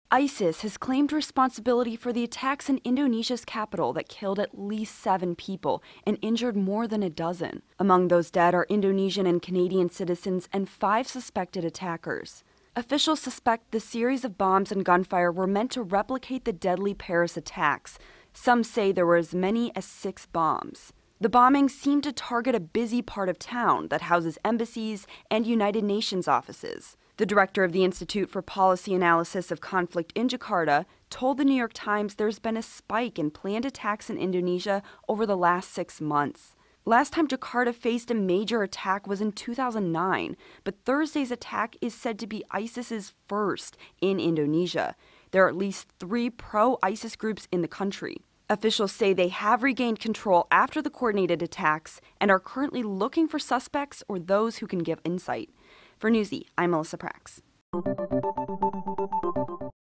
ISIS has claimed responsibility for the attacks in Indonesia's capital that killed at least 7 people and injured more than a dozen. Among those dead are Indonesian and Canadian citizens and 5 suspected attackers. Officials suspect the series of bombs and gunfire were meant to replicate the deadly Paris attacks. Some say there were as many as 6 bombs. The bombings seem to target a busy part of town that houses embassies and United Nations offices. The director of the Institute for Policy Analysis of Conflict in Jakarta told the New York Times there's been a spike in planned attacks in Indonesia over the last 6 months. Last time Jakarta faced a major attack was in 2009, but Thursday's attack is said to be ISIS's first in Indonesia. There are at least 3 pro-ISIS groups in the country. Officials say they have regained control after the coordinated attacks and are currently looking for suspects or those who can give insight. For Newsy, I'm Melissa Prax.